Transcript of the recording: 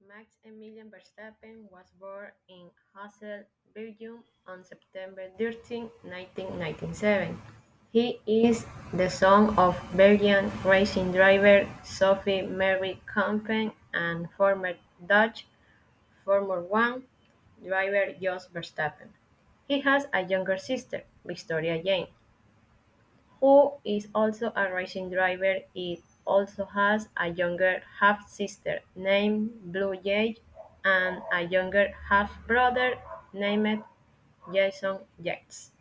Max Emilian Verstappen was born in Hasselt, Belgium on September 13, 1997. He is the son of Belgian racing driver Sophie Marie Kampen and former Dutch Formula One driver Jos Verstappen. He has a younger sister, Victoria Jane, who is also a racing driver. It also has a younger half-sister named Blue Jay and a younger half-brother named Jason Yates.